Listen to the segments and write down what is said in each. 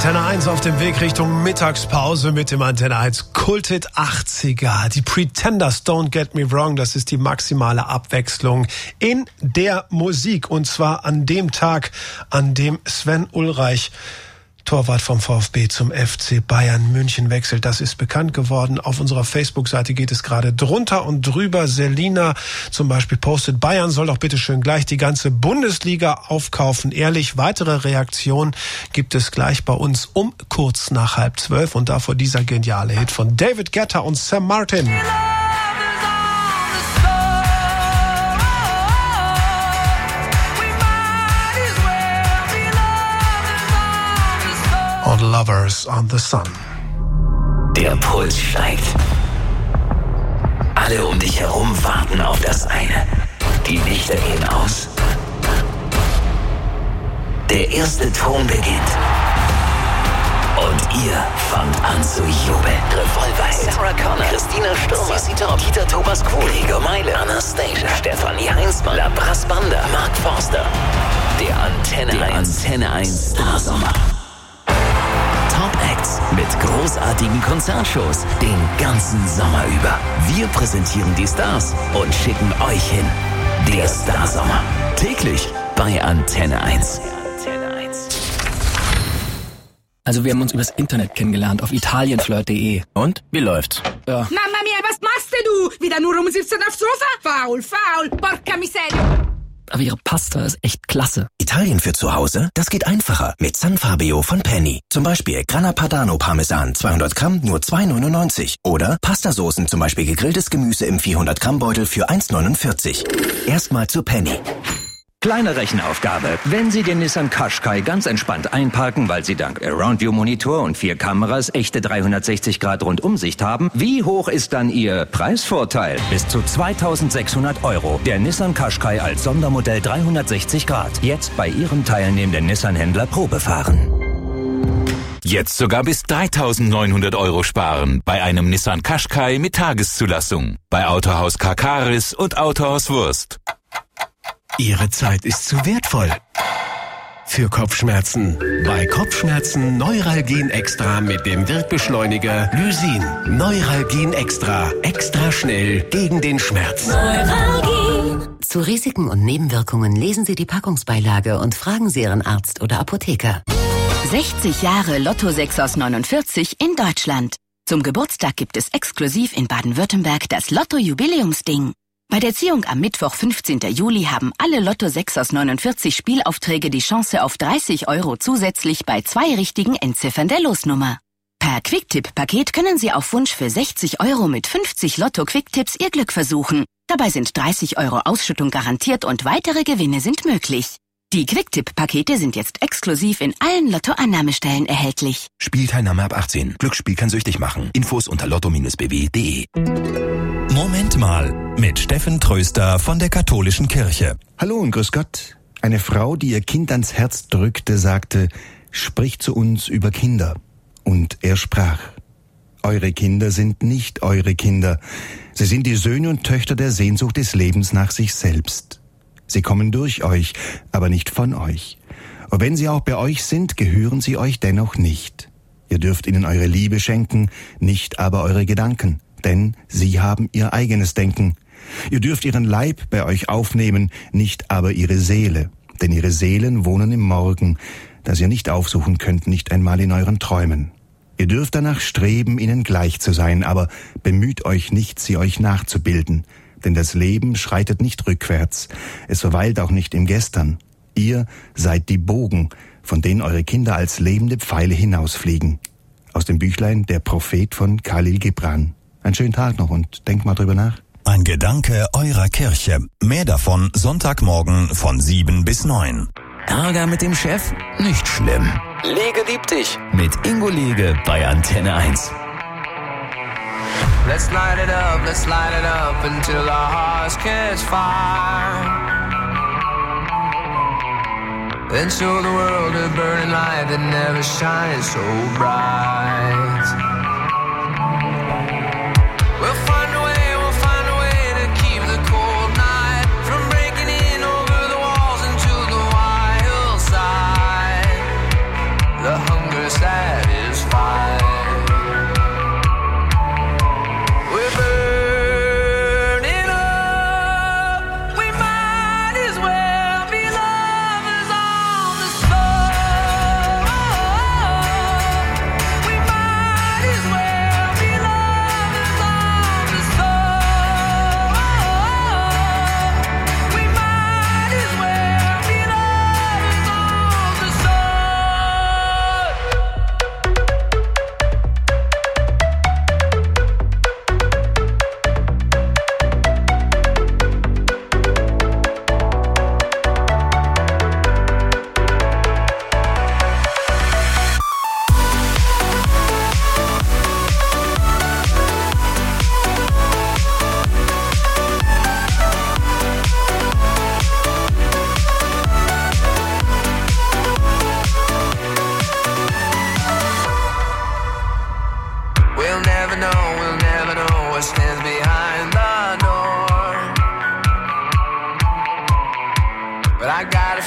Antenne 1 auf dem Weg Richtung Mittagspause mit dem Antenne 1 Kulthit 80er. Die Pretenders, Don't Get Me Wrong, das ist die maximale Abwechslung in der Musik. Und zwar an dem Tag, an dem Sven Ulreich, Torwart vom VfB zum FC Bayern München wechselt. Das ist bekannt geworden. Auf unserer Facebook-Seite geht es gerade drunter und drüber. Selina zum Beispiel postet, Bayern soll doch bitte schön gleich die ganze Bundesliga aufkaufen. Ehrlich, weitere Reaktionen gibt es gleich bei uns um kurz nach 11:30. Und davor dieser geniale Hit von David Guetta und Sam Martin. Und Lovers on the Sun. Der Puls steigt. Alle um dich herum warten auf das eine. Die Lichter gehen aus. Der erste Ton beginnt. Und ihr fangt an zu jubeln. Revolver, Sarah Connor, Christina Stürmer, Sissi Top, Dieter Thomas Kuhn, Gregor Meile, Anastasia, Stefanie Heinzmann, La Brass Banda, Mark Forster. Der Antenne 1 Starsommer. Top-Acts mit großartigen Konzertshows den ganzen Sommer über. Wir präsentieren die Stars und schicken euch hin. Der Starsommer. Täglich bei Antenne 1. Also wir haben uns übers Internet kennengelernt auf italienflirt.de. Und? Wie läuft's? Ja. Mamma mia, was machst du? Wieder nur rumsitzen aufs Sofa? Faul, porca miseria. Aber ihre Pasta ist echt klasse. Italien für zu Hause? Das geht einfacher mit San Fabio von Penny. Zum Beispiel Grana Padano Parmesan 200 Gramm nur 2,99. Oder Pastasoßen, zum Beispiel gegrilltes Gemüse im 400 Gramm Beutel für 1,49. Erstmal zu Penny. Kleine Rechenaufgabe. Wenn Sie den Nissan Qashqai ganz entspannt einparken, weil Sie dank Around-View-Monitor und 4 Kameras echte 360-Grad-Rundumsicht haben, wie hoch ist dann Ihr Preisvorteil? Bis zu 2.600 €. Der Nissan Qashqai als Sondermodell 360 Grad. Jetzt bei Ihrem teilnehmenden Nissan-Händler Probe fahren. Jetzt sogar bis 3.900 € sparen bei einem Nissan Qashqai mit Tageszulassung. Bei Autohaus Kakaris und Autohaus Wurst. Ihre Zeit ist zu wertvoll für Kopfschmerzen. Bei Kopfschmerzen Neuralgin Extra mit dem Wirkbeschleuniger Lysin. Neuralgin Extra. Extra schnell gegen den Schmerz. Neuralgin. Zu Risiken und Nebenwirkungen lesen Sie die Packungsbeilage und fragen Sie Ihren Arzt oder Apotheker. 60 Jahre Lotto 6 aus 49 in Deutschland. Zum Geburtstag gibt es exklusiv in Baden-Württemberg das Lotto-Jubiläumsding. Bei der Ziehung am Mittwoch, 15. Juli, haben alle Lotto 6 aus 49 Spielaufträge die Chance auf 30 € zusätzlich bei 2 richtigen Endziffern der Losnummer. Per Quicktip-Paket können Sie auf Wunsch für 60 € mit 50 Lotto-Quicktipps Ihr Glück versuchen. Dabei sind 30 € Ausschüttung garantiert und weitere Gewinne sind möglich. Die Quicktip-Pakete sind jetzt exklusiv in allen Lotto-Annahmestellen erhältlich. Spielteilnahme ab 18. Glücksspiel kann süchtig machen. Infos unter lotto-bw.de. Moment mal mit Steffen Tröster von der Katholischen Kirche. Hallo und grüß Gott. Eine Frau, die ihr Kind ans Herz drückte, sagte, sprich zu uns über Kinder. Und er sprach, eure Kinder sind nicht eure Kinder. Sie sind die Söhne und Töchter der Sehnsucht des Lebens nach sich selbst. Sie kommen durch euch, aber nicht von euch. Und wenn sie auch bei euch sind, gehören sie euch dennoch nicht. Ihr dürft ihnen eure Liebe schenken, nicht aber eure Gedanken. Denn sie haben ihr eigenes Denken. Ihr dürft ihren Leib bei euch aufnehmen, nicht aber ihre Seele. Denn ihre Seelen wohnen im Morgen, das ihr nicht aufsuchen könnt, nicht einmal in euren Träumen. Ihr dürft danach streben, ihnen gleich zu sein, aber bemüht euch nicht, sie euch nachzubilden. Denn das Leben schreitet nicht rückwärts, es verweilt auch nicht im Gestern. Ihr seid die Bogen, von denen eure Kinder als lebende Pfeile hinausfliegen. Aus dem Büchlein Der Prophet von Khalil Gibran. Einen schönen Tag noch und denkt mal drüber nach. Ein Gedanke eurer Kirche. Mehr davon Sonntagmorgen von 7 bis 9. Ärger mit dem Chef? Nicht schlimm. Lege liebt dich mit Ingo Lege bei Antenne 1. Let's light it up until our hearts catch fire. And show the world a burning light that never shines so bright. We'll find a way to keep the cold night from breaking in over the walls into the wild side. The hunger side.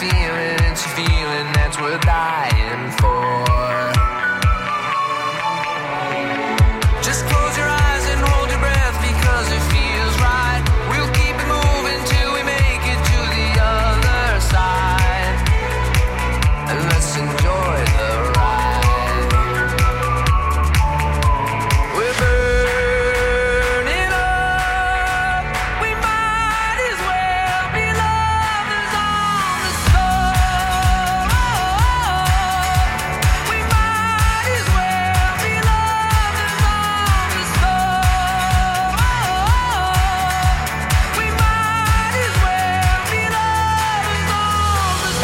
it's a feeling that's worth dying for. Just close your eyes and hold your breath because it feels right. We'll keep it moving till we make it to the other side. And let's enjoy the ride. We're burning up. We might as well be lovers on the stove. We might as well be lovers on the stove. We might as well be lovers on the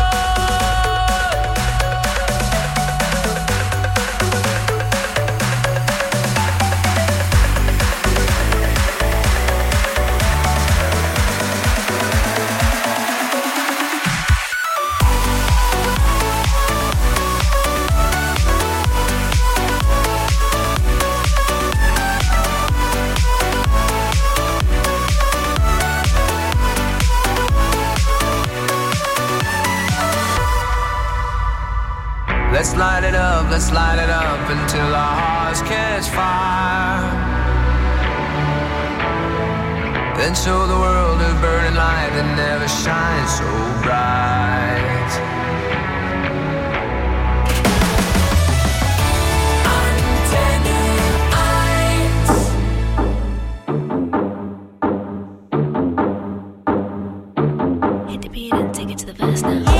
Let's light it up until our hearts catch fire. Then show the world a burning light that never shines so bright. Hit the beat and take it to the verse now.